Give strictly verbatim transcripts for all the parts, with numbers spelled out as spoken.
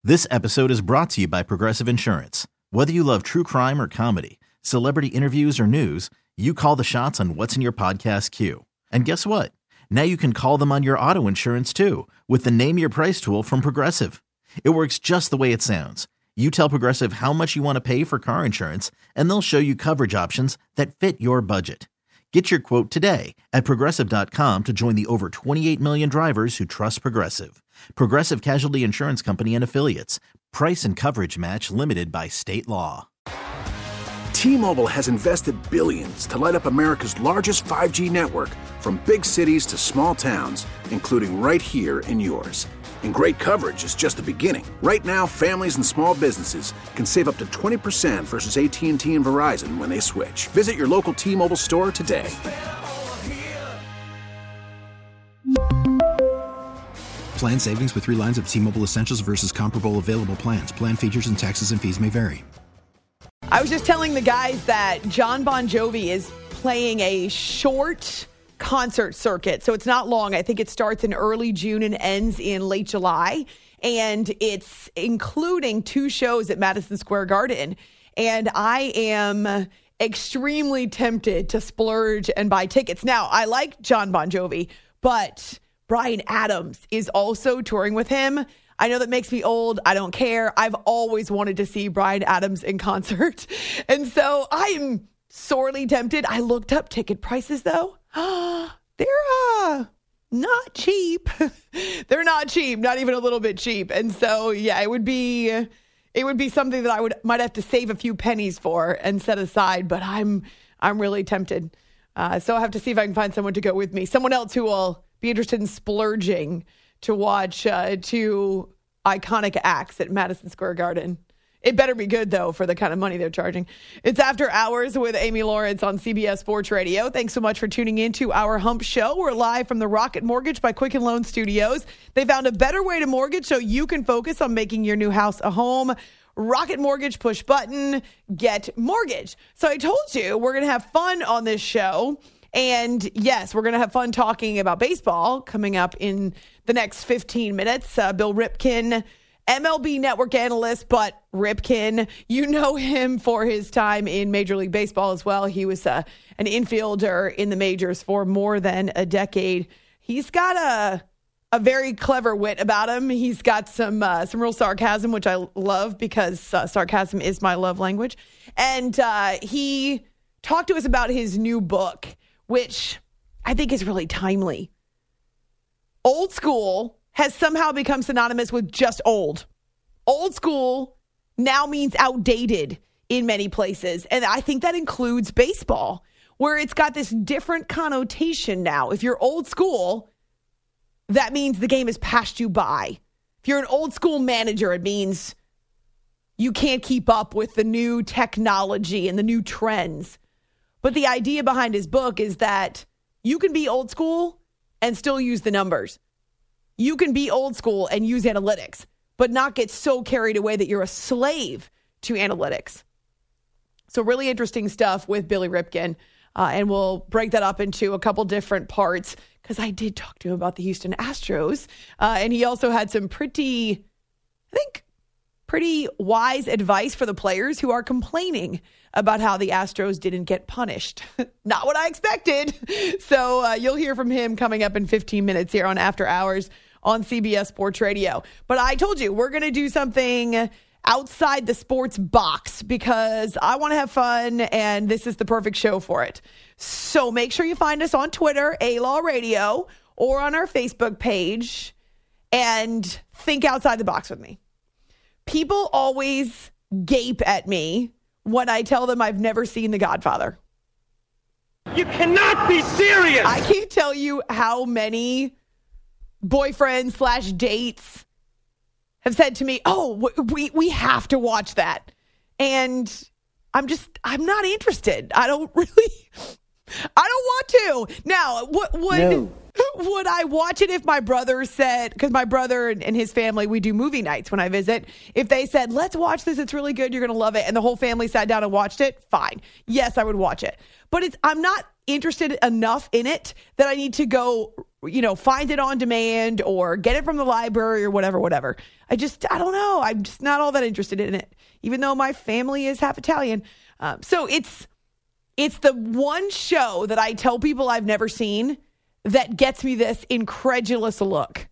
This episode is brought to you by Progressive Insurance. Whether you love true crime or comedy, celebrity interviews or news, you call the shots on what's in your podcast queue. And guess what? Now you can call them on your auto insurance too with the Name Your Price tool from Progressive. It works just the way it sounds. You tell Progressive how much you want to pay for car insurance, and they'll show you coverage options that fit your budget. Get your quote today at Progressive dot com to join the over twenty-eight million drivers who trust Progressive. Progressive Casualty Insurance Company and Affiliates. Price and coverage match limited by state law. T-Mobile has invested billions to light up America's largest five G network, from big cities to small towns, including right here in yours. And great coverage is just the beginning. Right now, families and small businesses can save up to twenty percent versus A T and T and Verizon when they switch. Visit your local T-Mobile store today. Plan savings with three lines of T-Mobile Essentials versus comparable available plans. Plan features and taxes and fees may vary. I was just telling the guys that John Bon Jovi is playing a short concert circuit. So it's not long. I think it starts in early June and ends in late July. And it's including two shows at Madison Square Garden. And I am extremely tempted to splurge and buy tickets. Now, I like John Bon Jovi, but Bryan Adams is also touring with him. I know that makes me old. I don't care. I've always wanted to see Bryan Adams in concert. And so I'm sorely tempted. I looked up ticket prices, though. They're uh, not cheap. They're not cheap, not even a little bit cheap. And so, yeah, it would be it would be something that I would might have to save a few pennies for and set aside. But I'm I'm really tempted. Uh, so I'll have to see if I can find someone to go with me. Someone else who will be interested in splurging to watch uh, two iconic acts at Madison Square Garden. It better be good, though, for the kind of money they're charging. It's After Hours with Amy Lawrence on C B S Sports Radio. Thanks so much for tuning in to our Hump Show. We're live from the Rocket Mortgage by Quicken Loan Studios. They found a better way to mortgage so you can focus on making your new house a home. Rocket Mortgage, push button, get mortgage. So I told you we're going to have fun on this show. And yes, we're going to have fun talking about baseball coming up in the next fifteen minutes. Uh, Bill Ripken, M L B Network analyst, but Ripken, you know him for his time in Major League Baseball as well. He was uh, an infielder in the majors for more than a decade. He's got a a very clever wit about him. He's got some uh, some real sarcasm, which I love because uh, sarcasm is my love language. And uh, he talked to us about his new book, which I think is really timely. Old school has somehow become synonymous with just old. Old school now means outdated in many places. And I think that includes baseball, where it's got this different connotation now. If you're old school, that means the game has passed you by. If you're an old school manager, it means you can't keep up with the new technology and the new trends. But the idea behind his book is that you can be old school and still use the numbers. You can be old school and use analytics, but not get so carried away that you're a slave to analytics. So really interesting stuff with Billy Ripken. Uh, and we'll break that up into a couple different parts because I did talk to him about the Houston Astros. Uh, and he also had some pretty, I think, pretty wise advice for the players who are complaining about how the Astros didn't get punished. Not what I expected. So uh, you'll hear from him coming up in fifteen minutes here on After Hours on C B S Sports Radio. But I told you, we're going to do something outside the sports box because I want to have fun and this is the perfect show for it. So make sure you find us on Twitter, A-Law Radio, or on our Facebook page and think outside the box with me. People always gape at me when I tell them I've never seen The Godfather. You cannot be serious! I can't tell you how many boyfriends slash dates have said to me, oh, we, we have to watch that. And I'm just, I'm not interested. I don't really, I don't want to. Now, what would, no. would I watch it if my brother said, because my brother and his family, we do movie nights when I visit. If they said, let's watch this, it's really good, you're going to love it, and the whole family sat down and watched it, fine. Yes, I would watch it. But it's, I'm not interested enough in it that I need to go you know, find it on demand or get it from the library or whatever, whatever. I just, I don't know. I'm just not all that interested in it, even though my family is half Italian. Um, so it's, it's the one show that I tell people I've never seen that gets me this incredulous look.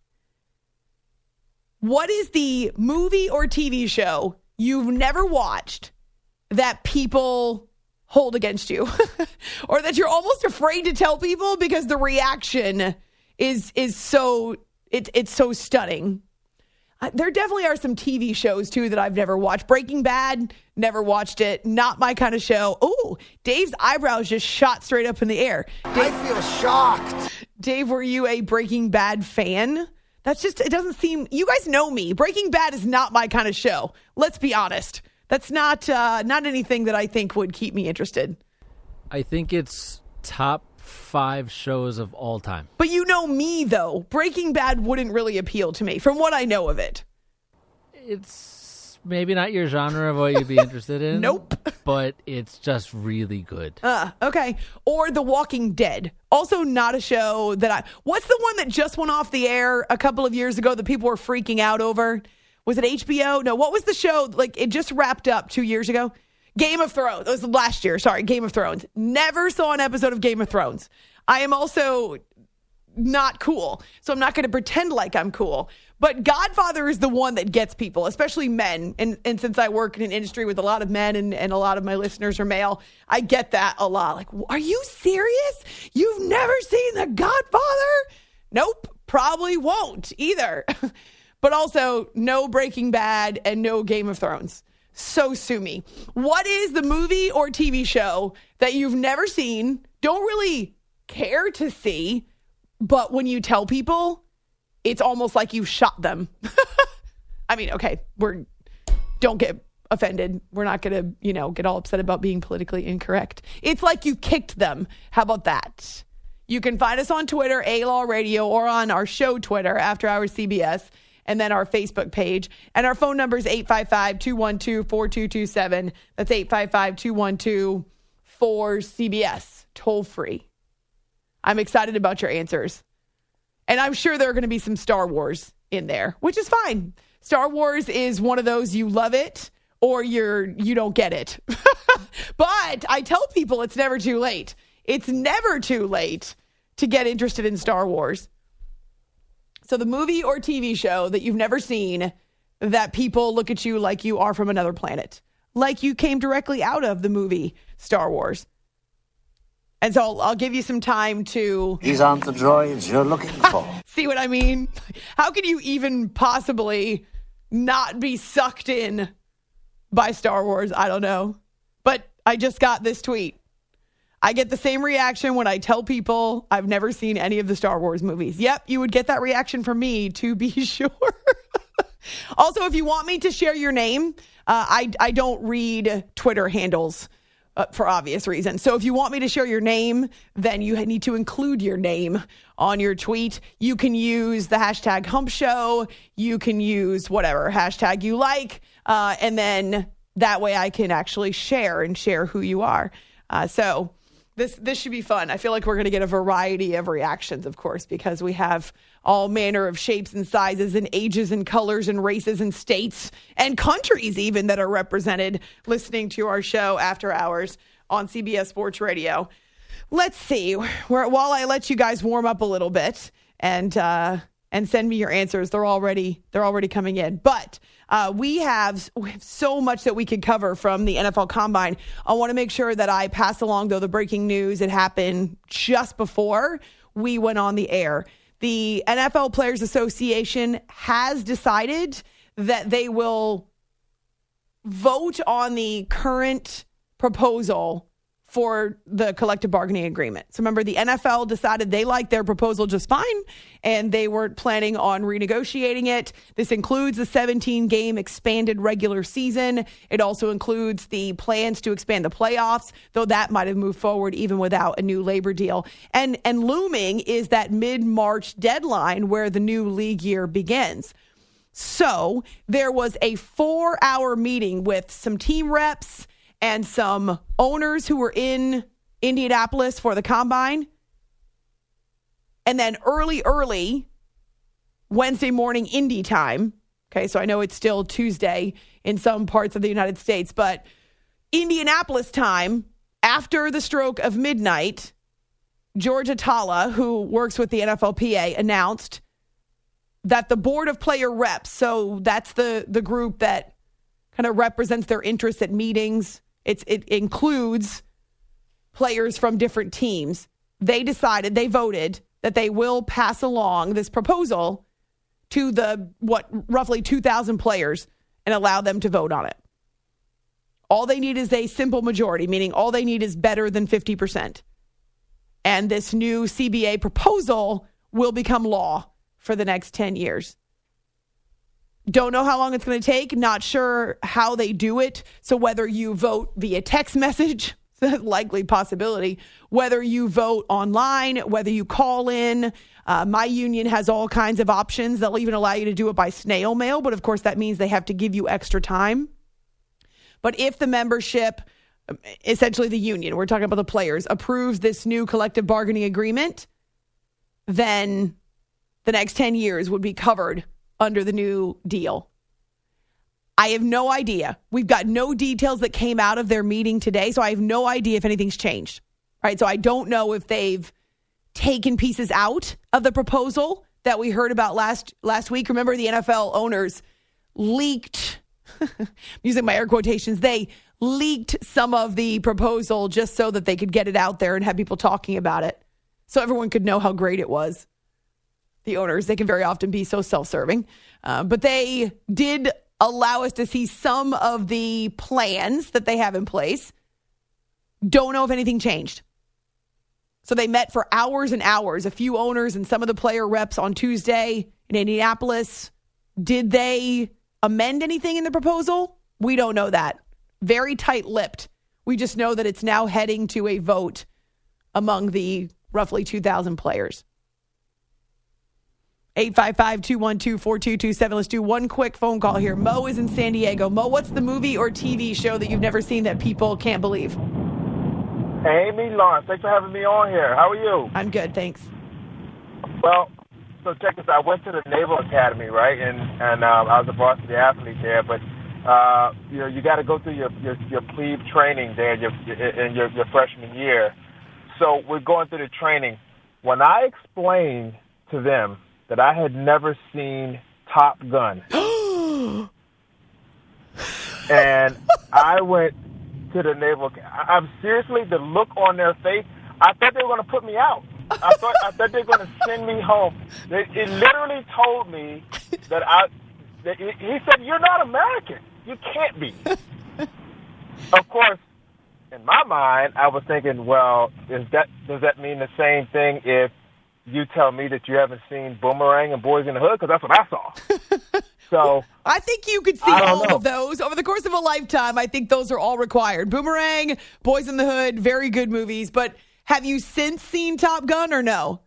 What is the movie or T V show you've never watched that people hold against you or that you're almost afraid to tell people because the reaction is is so it, it's so stunning? Uh, there definitely are some T V shows too that I've never watched. Breaking Bad, never watched it. Not my kind of show. Oh, Dave's eyebrows just shot straight up in the air. Dave, I feel shocked. Dave, were you a Breaking Bad fan? That's just, it doesn't seem, you guys know me. Breaking Bad is not my kind of show. Let's be honest. That's not uh, not anything that I think would keep me interested. I think it's top five shows of all time. But you know me, though. Breaking Bad wouldn't really appeal to me from what I know of it. It's maybe not your genre of what you'd be interested in. Nope. But it's just really good. Uh, okay. Or The Walking Dead. Also not a show that I... What's the one that just went off the air a couple of years ago that people were freaking out over? Was it H B O? No, what was the show? Like, it just wrapped up two years ago. Game of Thrones. It was last year. Sorry, Game of Thrones. Never saw an episode of Game of Thrones. I am also not cool, so I'm not going to pretend like I'm cool. But Godfather is the one that gets people, especially men. And, and since I work in an industry with a lot of men and, and a lot of my listeners are male, I get that a lot. Like, are you serious? You've never seen The Godfather? Nope, probably won't either. But also, no Breaking Bad and no Game of Thrones. So sue me. What is the movie or T V show that you've never seen, don't really care to see, but when you tell people, it's almost like you shot them? I mean, okay, we're don't get offended. We're not going to, you know, get all upset about being politically incorrect. It's like you kicked them. How about that? You can find us on Twitter, A-Law Radio, or on our show Twitter, After Hours C B S. And then our Facebook page. And our phone number is eight five five, two one two, four two two seven. That's eight five five, two one two, four C B S. Toll free. I'm excited about your answers. And I'm sure there are going to be some Star Wars in there, which is fine. Star Wars is one of those, you love it or you're you don't get it. But I tell people it's never too late. It's never too late to get interested in Star Wars. So the movie or T V show that you've never seen that people look at you like you are from another planet, like you came directly out of the movie Star Wars. And so I'll, I'll give you some time to... These aren't the droids you're looking for. See what I mean? How can you even possibly not be sucked in by Star Wars? I don't know. But I just got this tweet. I get the same reaction when I tell people I've never seen any of the Star Wars movies. Yep, you would get that reaction from me, to be sure. Also, if you want me to share your name, uh, I, I don't read Twitter handles uh, for obvious reasons. So if you want me to share your name, then you need to include your name on your tweet. You can use the hashtag Hump Show. You can use whatever hashtag you like. Uh, and then that way I can actually share and share who you are. Uh, so... This this should be fun. I feel like we're going to get a variety of reactions, of course, because we have all manner of shapes and sizes and ages and colors and races and states and countries even that are represented listening to our show After Hours on C B S Sports Radio. Let's see. We're, while I let you guys warm up a little bit and uh, and send me your answers, they're already they're already coming in. But Uh, we have, we have so much that we could cover from the N F L Combine. I want to make sure that I pass along, though, the breaking news. It happened just before we went on the air. The N F L Players Association has decided that they will vote on the current proposal for the collective bargaining agreement. So remember, the N F L decided they liked their proposal just fine, and they weren't planning on renegotiating it. This includes the seventeen-game expanded regular season. It also includes the plans to expand the playoffs, though that might have moved forward even without a new labor deal. And, and looming is that mid-March deadline where the new league year begins. So there was a four-hour meeting with some team reps and some owners who were in Indianapolis for the Combine. And then early, early Wednesday morning Indy time. Okay, so I know it's still Tuesday in some parts of the United States, but Indianapolis time, after the stroke of midnight, George Atala, who works with the N F L P A, announced that the board of player reps, so that's the, the group that kind of represents their interests at meetings. It's, it includes players from different teams. They decided, they voted that they will pass along this proposal to the, what, roughly two thousand players and allow them to vote on it. All they need is a simple majority, meaning all they need is better than fifty percent. And this new C B A proposal will become law for the next ten years. Don't know how long it's going to take. Not sure how they do it. So whether you vote via text message, likely possibility, whether you vote online, whether you call in. Uh, my union has all kinds of options. They'll even allow you to do it by snail mail. But of course, that means they have to give you extra time. But if the membership, essentially the union, we're talking about the players, approves this new collective bargaining agreement, then the next ten years would be covered under the new deal. I have no idea. We've got no details that came out of their meeting today, so I have no idea if anything's changed. Right? So I don't know if they've taken pieces out of the proposal that we heard about last last week. Remember, the N F L owners leaked, using my air quotations, they leaked some of the proposal just so that they could get it out there and have people talking about it so everyone could know how great it was. The owners, they can very often be so self-serving. Uh, but they did allow us to see some of the plans that they have in place. Don't know if anything changed. So they met for hours and hours, a few owners and some of the player reps on Tuesday in Indianapolis. Did they amend anything in the proposal? We don't know that. Very tight-lipped. We just know that it's now heading to a vote among the roughly two thousand players. eight five five, two one two, four two two seven. Let's do one quick phone call here. Mo is in San Diego. Mo, what's the movie or T V show that you've never seen that people can't believe? Hey, Amy, Lawrence, thanks for having me on here. How are you? I'm good, thanks. Well, so check this out. I went to the Naval Academy, right, and and um, I was a varsity athlete there. But uh, you know, you got to go through your your, your plebe training there your, in your, your freshman year. So we're going through the training. When I explained to them that I had never seen Top Gun, and I went to the Naval, I'm seriously, the look on their face, I thought they were going to put me out. I thought I thought they were going to send me home. They, it literally told me that I, that he, he said, "You're not American. You can't be." Of course, in my mind, I was thinking, well, is that does that mean the same thing if you tell me that you haven't seen Boomerang and Boys in the Hood? Because that's what I saw. So I think you could see all know. of those over the course of a lifetime. I think those are all required. Boomerang, Boys in the Hood, very good movies. But have you since seen Top Gun or no?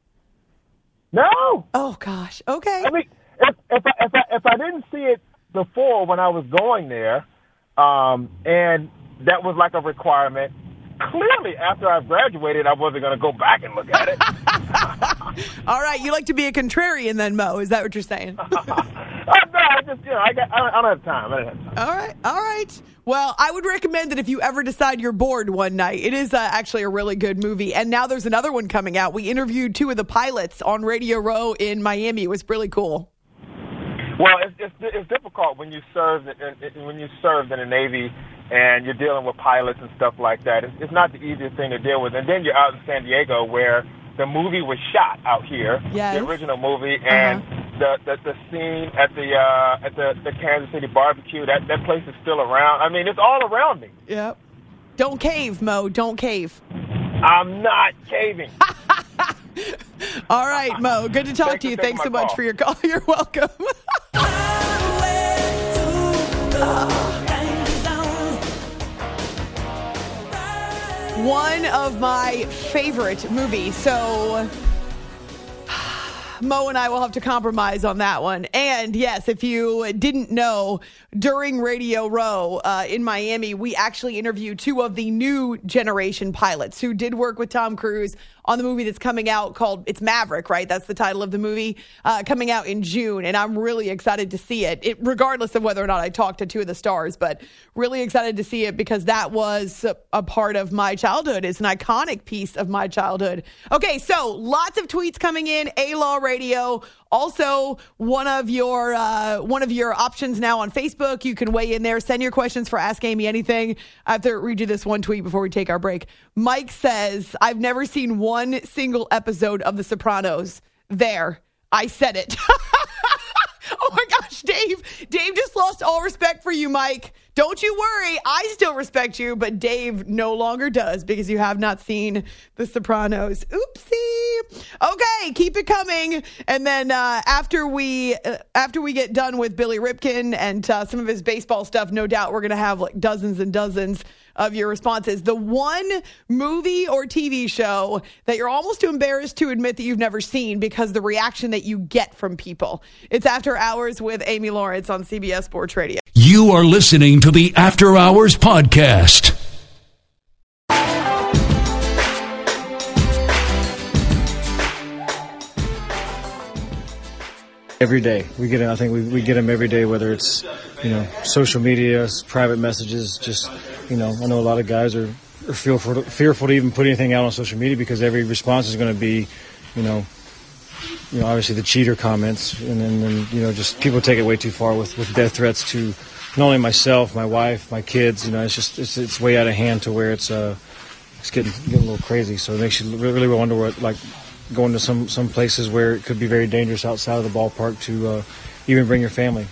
No. Oh gosh. Okay. I mean, if if I, if I, if I didn't see it before when I was going there, um, and that was like a requirement. Clearly, after I've graduated, I wasn't going to go back and look at it. All right, you like to be a contrarian then, Mo? Is that what you're saying? oh, no, I just, you know, I, got, I, don't, I don't have time. I don't have time. All right, all right. Well, I would recommend that if you ever decide you're bored one night, it is uh, actually a really good movie. And now there's another one coming out. We interviewed two of the pilots on Radio Row in Miami. It was really cool. Well, it's, it's, it's difficult when you serve in, when you served in the Navy and you're dealing with pilots and stuff like that. It's, it's not the easiest thing to deal with. And then you're out in San Diego where the movie was shot out here, yes. the original movie, and uh-huh. the, the the scene at the uh, at the, the Kansas City barbecue. That that place is still around. I mean, it's all around me. Yep. Don't cave, Mo. Don't cave. I'm not caving. All right, Mo. Good to talk Thanks to you. for Thanks so much call. for your call. You're welcome. One of my favorite movies. So Mo and I will have to compromise on that one. And yes, if you didn't know, during Radio Row uh, in Miami, we actually interviewed two of the new generation pilots who did work with Tom Cruise on the movie that's coming out called, it's Maverick, right? That's the title of the movie, uh, coming out in June. And I'm really excited to see it, it, regardless of whether or not I talked to two of the stars, but really excited to see it because that was a, a part of my childhood. It's an iconic piece of my childhood. Okay, so lots of tweets coming in, A-Law Radio. Also, one of your uh, one of your options now on Facebook. You can weigh in there. Send your questions for Ask Amy Anything. I have to read you this one tweet before we take our break. Mike says, I've never seen one single episode of The Sopranos. There, I said it. Oh my gosh, Dave. Dave just lost all respect for you, Mike. Don't you worry. I still respect you, but Dave no longer does because you have not seen The Sopranos. Oopsie. Okay, keep it coming. And then uh, after we uh, after we get done with Billy Ripken and uh, some of his baseball stuff, no doubt we're going to have like dozens and dozens of your responses. The one movie or T V show that you're almost too embarrassed to admit that you've never seen because the reaction that you get from people. It's After Hours with Amy Lawrence on C B S Sports Radio. You are listening to the After Hours Podcast. Every day we get, I think we, we get them every day, whether it's, you know, social media, private messages, just, you know, I know a lot of guys are, are fearful, to, fearful to even put anything out on social media because every response is going to be, you know, you know, obviously the cheater comments, and then, then you know, just people take it way too far with, with death threats to not only myself, my wife, my kids. You know, it's just it's it's way out of hand to where it's uh it's getting getting a little crazy. So it makes you really wonder what, like, going to some some places where it could be very dangerous outside of the ballpark to uh, even bring your family.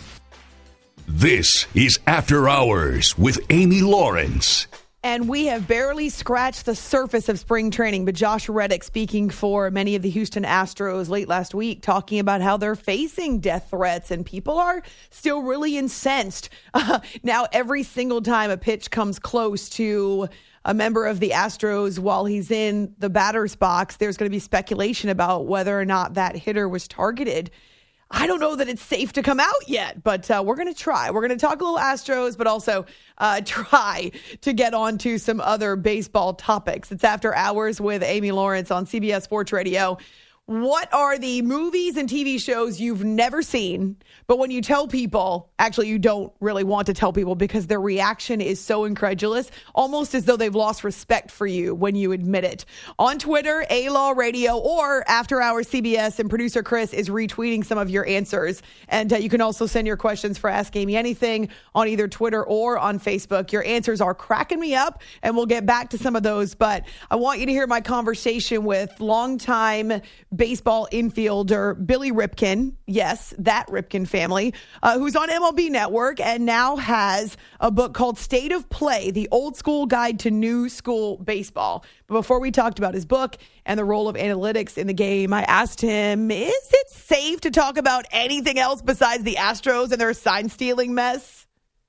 This is After Hours with Amy Lawrence. And we have barely scratched the surface of spring training, but Josh Reddick speaking for many of the Houston Astros late last week, talking about how they're facing death threats and people are still really incensed. Uh, now, every single time a pitch comes close to a member of the Astros while he's in the batter's box, there's going to be speculation about whether or not that hitter was targeted. I don't know that it's safe to come out yet, but uh, we're going to try. We're going to talk a little Astros, but also uh, try to get on to some other baseball topics. It's After Hours with Amy Lawrence on C B S Sports Radio. What are the movies and T V shows you've never seen, but when you tell people, actually you don't really want to tell people because their reaction is so incredulous, almost as though they've lost respect for you when you admit it? On Twitter, A-Law Radio, or After Hours C B S, and producer Chris is retweeting some of your answers. And uh, you can also send your questions for Ask Amy Anything on either Twitter or on Facebook. Your answers are cracking me up, and we'll get back to some of those. But I want you to hear my conversation with longtime baseball infielder Billy Ripken, yes, that Ripken family, uh, who's on M L B Network and now has a book called State of Play, the Old School Guide to New School Baseball. But before we talked about his book and the role of analytics in the game, I asked him, is it safe to talk about anything else besides the Astros and their sign-stealing mess?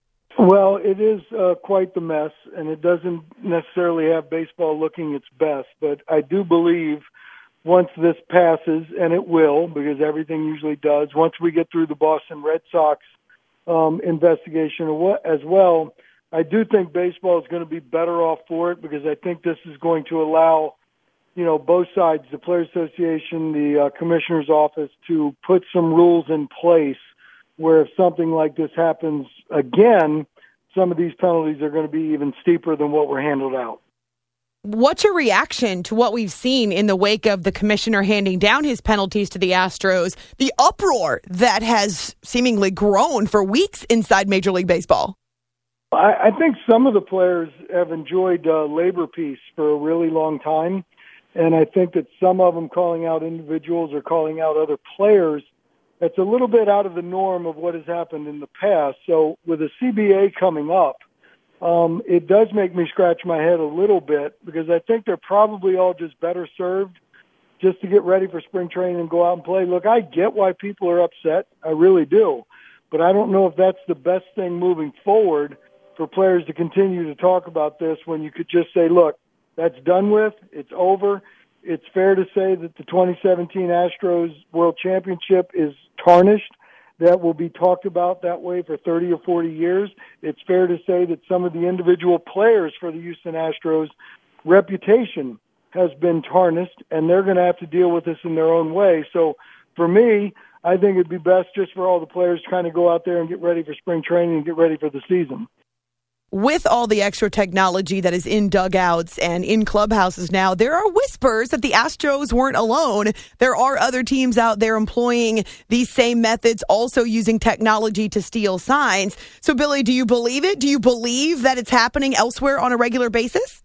Well, it is uh, quite the mess, and it doesn't necessarily have baseball looking its best, but I do believe once this passes, and it will, because everything usually does, once we get through the Boston Red Sox um, investigation as well, I do think baseball is going to be better off for it, because I think this is going to allow, you know, both sides, the Players Association, the uh, Commissioner's Office, to put some rules in place where if something like this happens again, some of these penalties are going to be even steeper than what were handled out. What's your reaction to what we've seen in the wake of the commissioner handing down his penalties to the Astros, the uproar that has seemingly grown for weeks inside Major League Baseball? I, I think some of the players have enjoyed uh, labor peace for a really long time, and I think that some of them calling out individuals or calling out other players, that's a little bit out of the norm of what has happened in the past. So with the C B A coming up, Um, it does make me scratch my head a little bit, because I think they're probably all just better served just to get ready for spring training and go out and play. Look, I get why people are upset. I really do. But I don't know if that's the best thing moving forward for players to continue to talk about this when you could just say, look, that's done with. It's over. It's fair to say that the twenty seventeen Astros World Championship is tarnished. That will be talked about that way for thirty or forty years. It's fair to say that some of the individual players for the Houston Astros' reputation has been tarnished, and they're going to have to deal with this in their own way. So for me, I think it'd be best just for all the players to kind of go out there and get ready for spring training and get ready for the season. With all the extra technology that is in dugouts and in clubhouses now, there are whispers that the Astros weren't alone. There are other teams out there employing these same methods, also using technology to steal signs. So, Billy, do you believe it? Do you believe that it's happening elsewhere on a regular basis?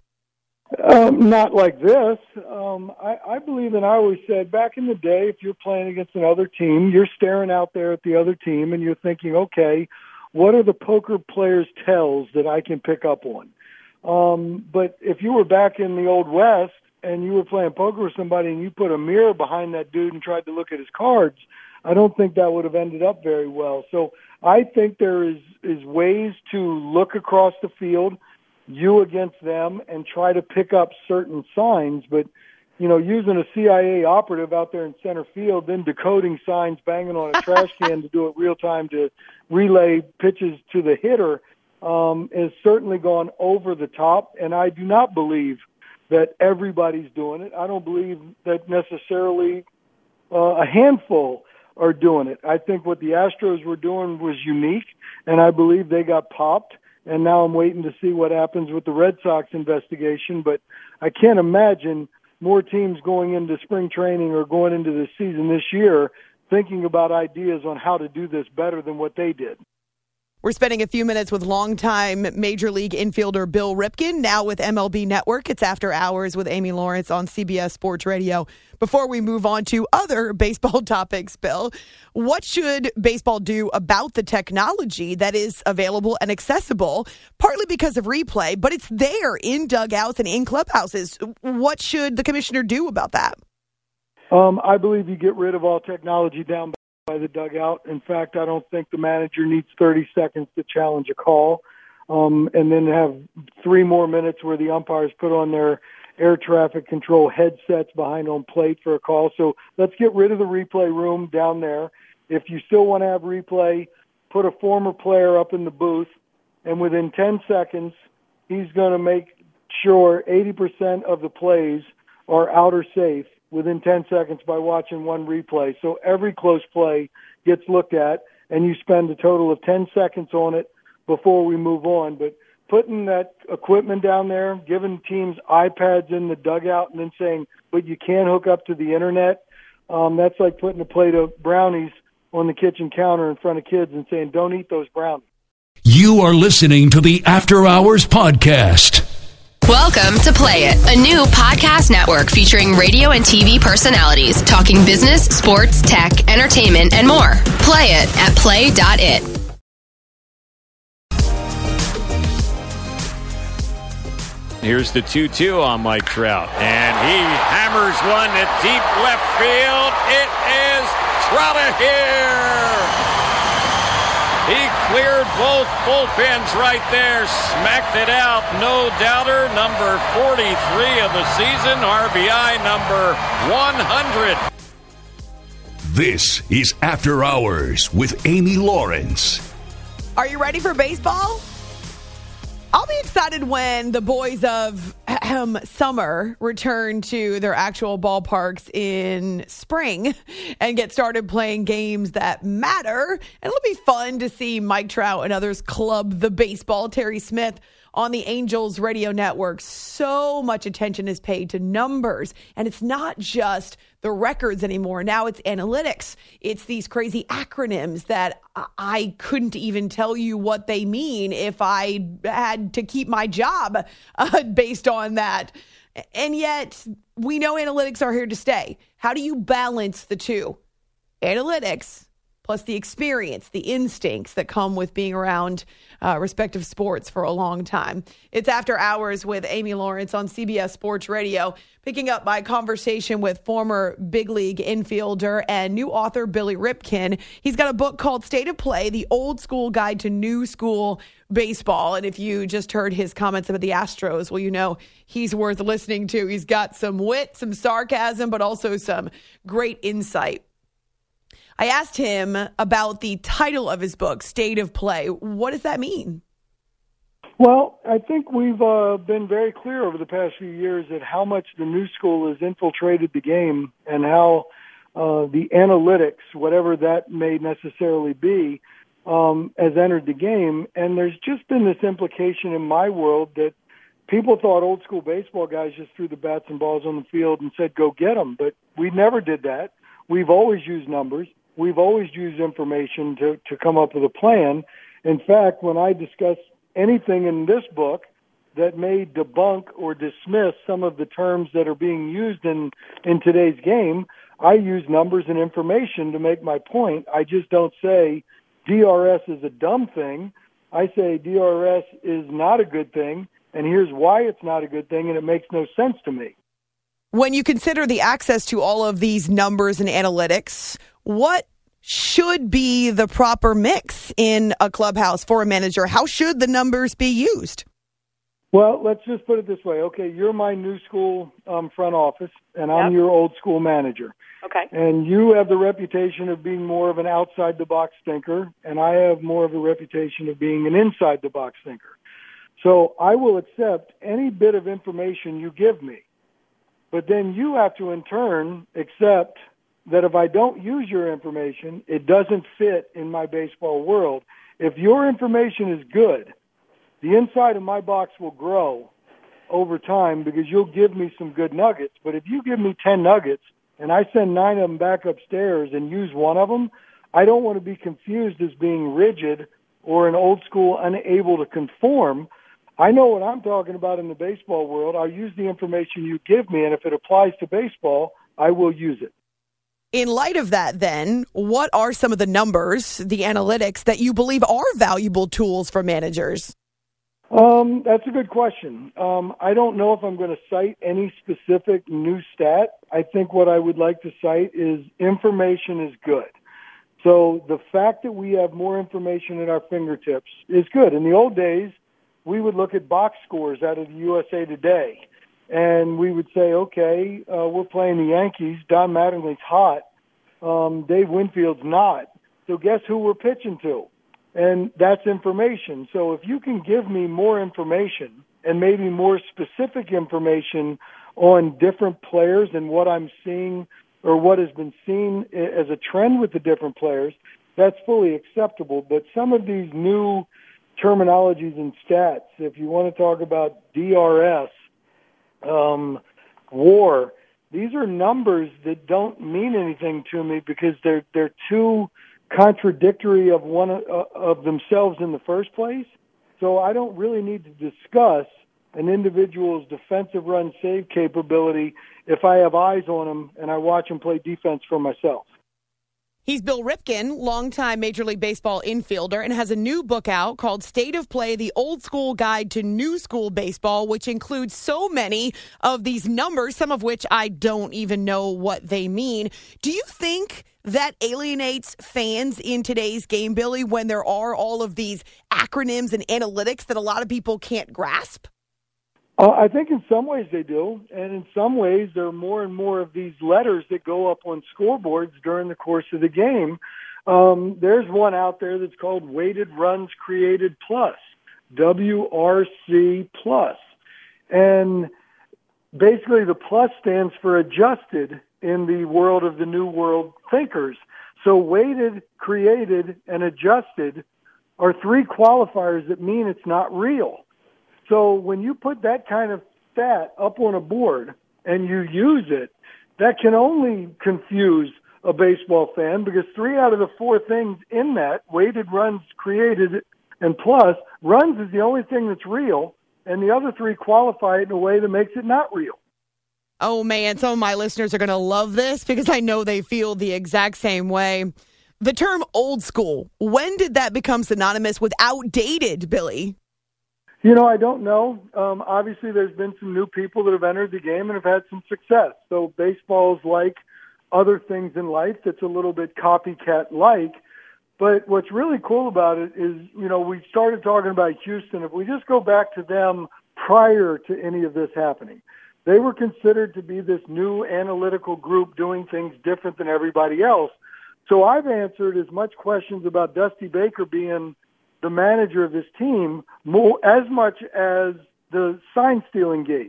Um, not like this. Um, I, I believe, and I always said, back in the day, if you're playing against another team, you're staring out there at the other team and you're thinking, okay, what are the poker players' tells that I can pick up on? Um, but if you were back in the Old West and you were playing poker with somebody and you put a mirror behind that dude and tried to look at his cards, I don't think that would have ended up very well. So I think there is, is ways to look across the field, you against them, and try to pick up certain signs. But, you know, using a C I A operative out there in center field, then decoding signs, banging on a trash can to do it real time to relay pitches to the hitter um, has certainly gone over the top. And I do not believe that everybody's doing it. I don't believe that necessarily uh, a handful are doing it. I think what the Astros were doing was unique, and I believe they got popped. And now I'm waiting to see what happens with the Red Sox investigation. But I can't imagine more teams going into spring training or going into the season this year thinking about ideas on how to do this better than what they did. We're spending a few minutes with longtime Major League infielder Bill Ripken, now with M L B Network. It's After Hours with Amy Lawrence on C B S Sports Radio. Before we move on to other baseball topics, Bill, what should baseball do about the technology that is available and accessible, partly because of replay, but it's there in dugouts and in clubhouses? What should the commissioner do about that? Um, I believe you get rid of all technology down by the dugout. In fact, I don't think the manager needs thirty seconds to challenge a call, um, and then have three more minutes where the umpires put on their air traffic control headsets behind home plate for a call. So let's get rid of the replay room down there. If you still want to have replay, put a former player up in the booth, and within ten seconds, he's going to make sure eighty percent of the plays are out or safe within ten seconds by watching one replay. So every close play gets looked at, and you spend a total of ten seconds on it before we move on. But putting that equipment down there, giving teams iPads in the dugout, and then saying, but you can't hook up to the internet, um, that's like putting a plate of brownies on the kitchen counter in front of kids and saying, don't eat those brownies. You are listening to the After Hours Podcast. Welcome to Play It, a new podcast network featuring radio and T V personalities talking business, sports, tech, entertainment, and more. Play it at play dot it. Here's the two two on Mike Trout, and he hammers one at deep left field. It is Trout here. He cleared both bullpens right there, smacked it out, no doubter, number forty-three of the season, R B I number one hundred. This is After Hours with Amy Lawrence. Are you ready for baseball? I'll be excited when the boys of um, summer return to their actual ballparks in spring and get started playing games that matter. And it'll be fun to see Mike Trout and others club the baseball. Terry Smith on the Angels radio network. So much attention is paid to numbers. And it's not just the records anymore. Now it's analytics. It's these crazy acronyms that I couldn't even tell you what they mean if I had to keep my job uh, based on that. And yet we know analytics are here to stay. How do you balance the two? Analytics plus the experience, the instincts that come with being around uh, respective sports for a long time. It's After Hours with Amy Lawrence on C B S Sports Radio, picking up my conversation with former big league infielder and new author Billy Ripken. He's got a book called State of Play, The Old School Guide to New School Baseball. And if you just heard his comments about the Astros, well, you know he's worth listening to. He's got some wit, some sarcasm, but also some great insight. I asked him about the title of his book, State of Play. What does that mean? Well, I think we've uh, been very clear over the past few years at how much the new school has infiltrated the game and how uh, the analytics, whatever that may necessarily be, um, has entered the game. And there's just been this implication in my world that people thought old school baseball guys just threw the bats and balls on the field and said, go get them. But we never did that. We've always used numbers. We've always used information to, to come up with a plan. In fact, when I discuss anything in this book that may debunk or dismiss some of the terms that are being used in, in today's game, I use numbers and information to make my point. I just don't say D R S is a dumb thing. I say D R S is not a good thing, and here's why it's not a good thing, and it makes no sense to me. When you consider the access to all of these numbers and analytics, what should be the proper mix in a clubhouse for a manager? How should the numbers be used? Well, let's just put it this way. Okay, you're my new school um, front office, and I'm yep. your old school manager. Okay. And you have the reputation of being more of an outside-the-box thinker, and I have more of a reputation of being an inside-the-box thinker. So I will accept any bit of information you give me, but then you have to, in turn, accept that if I don't use your information, it doesn't fit in my baseball world. If your information is good, the inside of my box will grow over time because you'll give me some good nuggets. But if you give me ten nuggets and I send nine of them back upstairs and use one of them, I don't want to be confused as being rigid or an old school unable to conform. I know what I'm talking about in the baseball world. I'll use the information you give me, and if it applies to baseball, I will use it. In light of that, then, what are some of the numbers, the analytics, that you believe are valuable tools for managers? Um, that's a good question. Um, I don't know if I'm going to cite any specific new stat. I think what I would like to cite is information is good. So the fact that we have more information at our fingertips is good. In the old days, we would look at box scores out of the U S A Today. And we would say, okay, uh, we're playing the Yankees. Don Mattingly's hot. Um, Dave Winfield's not. So guess who we're pitching to? And that's information. So if you can give me more information and maybe more specific information on different players and what I'm seeing or what has been seen as a trend with the different players, that's fully acceptable. But some of these new terminologies and stats, if you want to talk about D R S, Um, war. These are numbers that don't mean anything to me because they're they're too contradictory of one uh, of themselves in the first place. So I don't really need to discuss an individual's defensive run save capability if I have eyes on him and I watch him play defense for myself. He's Bill Ripken, longtime Major League Baseball infielder, and has a new book out called State of Play, The Old School Guide to New School Baseball, which includes so many of these numbers, some of which I don't even know what they mean. Do you think that alienates fans in today's game, Billy, when there are all of these acronyms and analytics that a lot of people can't grasp? Uh, I think in some ways they do, and in some ways there are more and more of these letters that go up on scoreboards during the course of the game. Um, there's one out there that's called Weighted Runs Created Plus, W R C Plus. And basically the plus stands for adjusted in the world of the New World thinkers. So weighted, created, and adjusted are three qualifiers that mean it's not real. So when you put that kind of stat up on a board and you use it, that can only confuse a baseball fan because three out of the four things in that, weighted, runs, created, and plus, runs is the only thing that's real, and the other three qualify it in a way that makes it not real. Oh, man, some of my listeners are going to love this because I know they feel the exact same way. The term old school, when did that become synonymous with outdated, Billy? You know, I don't know. Um, obviously, there's been some new people that have entered the game and have had some success. So baseball's like other things in life that's a little bit copycat-like. But what's really cool about it is, you know, we started talking about Houston. If we just go back to them prior to any of this happening, they were considered to be this new analytical group doing things different than everybody else. So I've answered as much questions about Dusty Baker being the manager of this team more, as much as the sign stealing gate.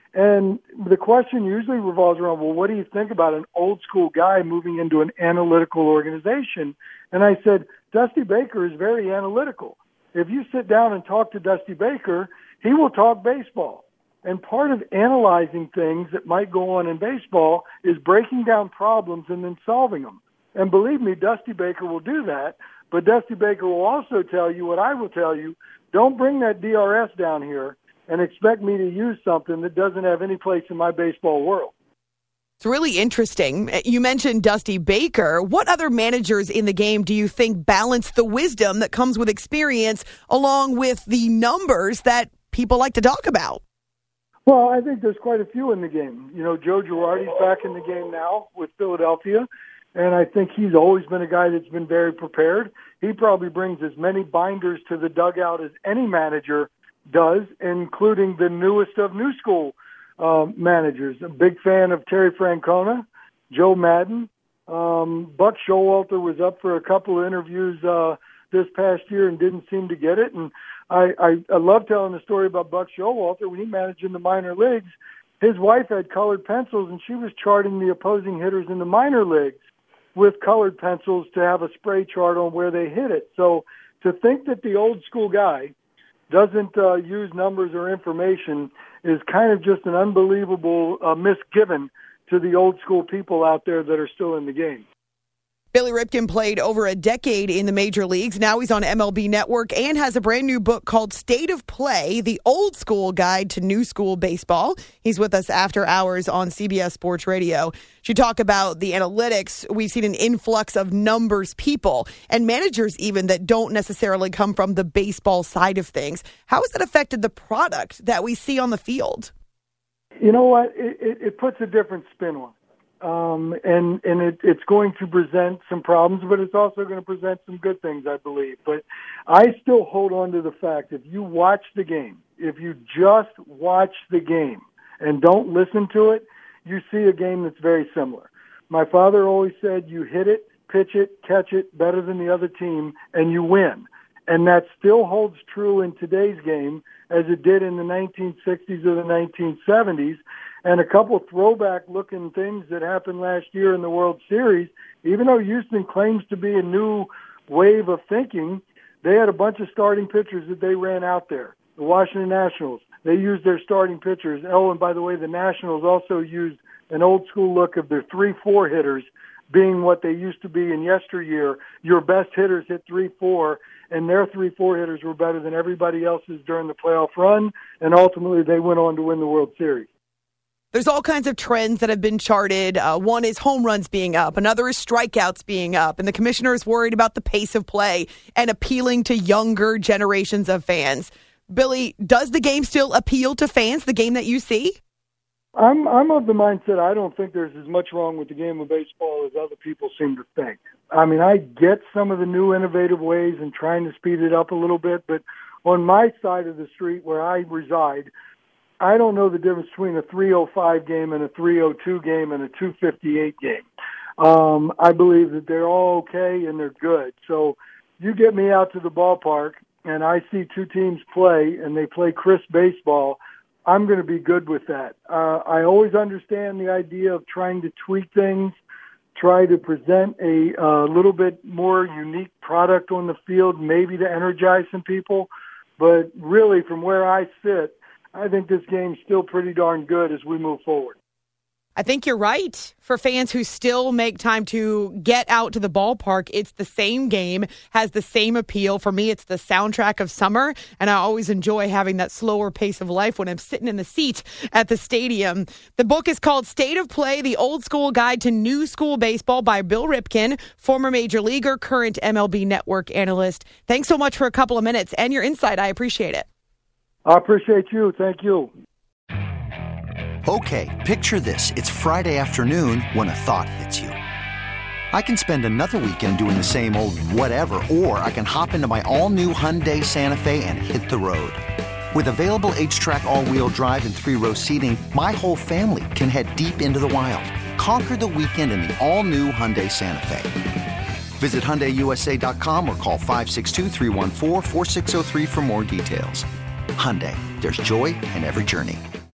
And the question usually revolves around, well, what do you think about an old school guy moving into an analytical organization? And I said, Dusty Baker is very analytical. If you sit down and talk to Dusty Baker, he will talk baseball. And part of analyzing things that might go on in baseball is breaking down problems and then solving them. And believe me, Dusty Baker will do that. But Dusty Baker will also tell you what I will tell you. Don't bring that D R S down here and expect me to use something that doesn't have any place in my baseball world. It's really interesting. You mentioned Dusty Baker. What other managers in the game do you think balance the wisdom that comes with experience along with the numbers that people like to talk about? Well, I think there's quite a few in the game. You know, Joe Girardi's back in the game now with Philadelphia, and I think he's always been a guy that's been very prepared. He probably brings as many binders to the dugout as any manager does, including the newest of new school uh, managers. A big fan of Terry Francona, Joe Madden. Um, Buck Showalter was up for a couple of interviews uh, this past year and didn't seem to get it. And I, I, I love telling the story about Buck Showalter. When he managed in the minor leagues, his wife had colored pencils, and she was charting the opposing hitters in the minor leagues with colored pencils to have a spray chart on where they hit it. So to think that the old school guy doesn't uh, use numbers or information is kind of just an unbelievable uh, misgiven to the old school people out there that are still in the game. Billy Ripken played over a decade in the major leagues. Now he's on M L B Network and has a brand new book called State of Play, the old school guide to new school baseball. He's with us after hours on C B S Sports Radio. She talk about the analytics. We've seen an influx of numbers people and managers even that don't necessarily come from the baseball side of things. How has that affected the product that we see on the field? You know what? It, it, it puts a different spin on it. Um, and, and it, it's going to present some problems, but it's also going to present some good things, I believe. But I still hold on to the fact, if you watch the game, if you just watch the game and don't listen to it, you see a game that's very similar. My father always said, you hit it, pitch it, catch it better than the other team, and you win. And that still holds true in today's game as it did in the nineteen sixties or the nineteen seventies. And a couple throwback-looking things that happened last year in the World Series, even though Houston claims to be a new wave of thinking, they had a bunch of starting pitchers that they ran out there. The Washington Nationals, they used their starting pitchers. Oh, and by the way, the Nationals also used an old-school look of their three four hitters being what they used to be in yesteryear. Your best hitters hit three four, and their three four hitters were better than everybody else's during the playoff run, and ultimately they went on to win the World Series. There's all kinds of trends that have been charted. Uh, one is home runs being up. Another is strikeouts being up. And the commissioner is worried about the pace of play and appealing to younger generations of fans. Billy, does the game still appeal to fans, the game that you see? I'm I'm of the mindset I don't think there's as much wrong with the game of baseball as other people seem to think. I mean, I get some of the new innovative ways and trying to speed it up a little bit, but on my side of the street where I reside, I don't know the difference between a three oh five game and a three oh two game and a two fifty-eight game. Um, I believe that they're all okay and they're good. So you get me out to the ballpark and I see two teams play and they play crisp baseball, I'm going to be good with that. Uh, I always understand the idea of trying to tweak things, try to present a uh, little bit more unique product on the field, maybe to energize some people. But really, from where I sit, I think this game's still pretty darn good as we move forward. I think you're right. For fans who still make time to get out to the ballpark, it's the same game, has the same appeal. For me, it's the soundtrack of summer, and I always enjoy having that slower pace of life when I'm sitting in the seat at the stadium. The book is called State of Play, the Old School Guide to New School Baseball by Bill Ripken, former major leaguer, current M L B Network analyst. Thanks so much for a couple of minutes and your insight. I appreciate it. I appreciate you. Thank you. Okay, picture this. It's Friday afternoon when a thought hits you. I can spend another weekend doing the same old whatever, or I can hop into my all-new Hyundai Santa Fe and hit the road. With available H-Track all-wheel drive and three-row seating, my whole family can head deep into the wild. Conquer the weekend in the all-new Hyundai Santa Fe. Visit Hyundai U S A dot com or call five six two, three one four, four six zero three for more details. Hyundai, there's joy in every journey.